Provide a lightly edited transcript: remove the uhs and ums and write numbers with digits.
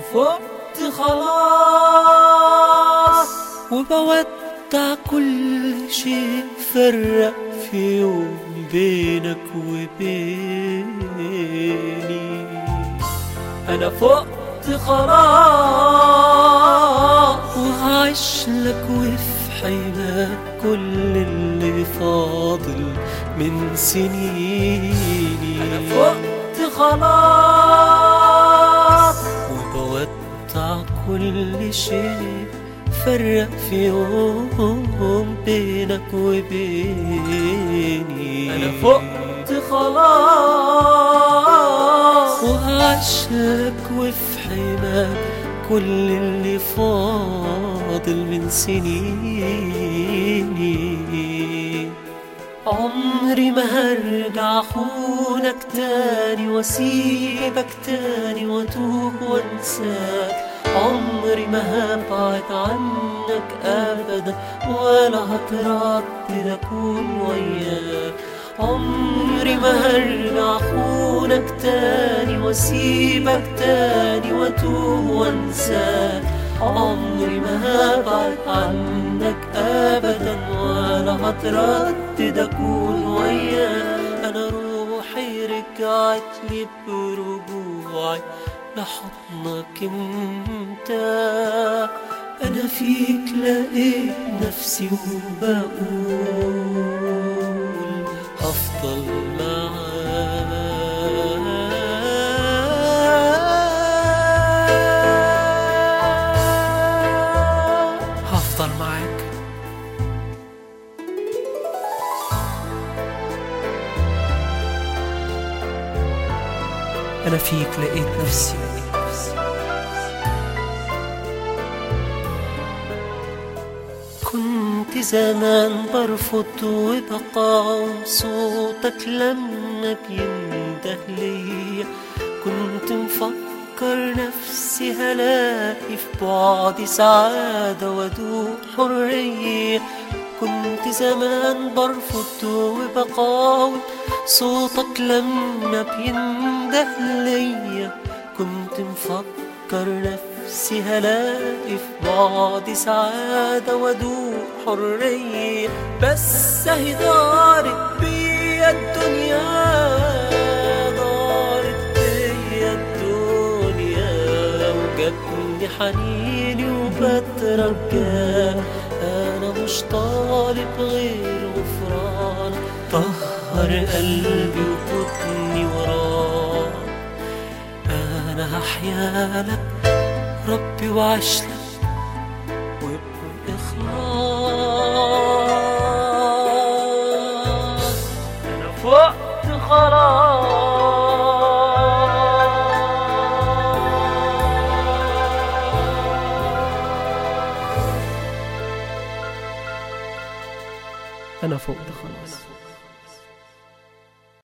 فقت خلاص، وبودع كل شيء فرق في يوم بينك وبيني. أنا فقت خلاص، وهعيش لك وفي حماك كل اللي فاضل من سنيني. أنا فقت خلاص، وبودع كل شيء فرق في يوم بينك وبيني. أنا فقت خلاص، وهعيشلك وفي حماك كل اللي فاضل من سنيني. عمري ما هرجع خونك تاني واسيبك تاني واتوب وانساك. عمري ما هبعد عنك ابدا ولا هتردد اكون وياك. عمري ما هرجع خونك تاني واسيبك تاني واتوب وانساك. عمري ما هبعد عنك ابدا ولا هتردد اكون وياك. انا روحي رجعت لي برجوعي لحضنك انت. انا فيك لقيت نفسي وبقول هفضل معاك، هفضل معاك. أنا فيك لقيت نفسي. كنت زمان برفض وبقاوم صوتك لما بينده ليا. كنت مفكر نفسي هلاقي في بعدي سعادة وادوق حرية. كنت زمان برفض وبقاوم صوتك لما بينده ليا. كنت مفكر نفسي هلاقي في بعدي سعادة وادوق حرية. بس اهي دارت بيا الدنيا، دارت بيا الدنيا وجابني حنيني وبترجى. انا مش طالب غير غفران، طهر قلبي وخدني وراك. انا هحيالك ربي وعشلك وبإخلاص. أنا فقت خلاص، أنا فقت خلاص.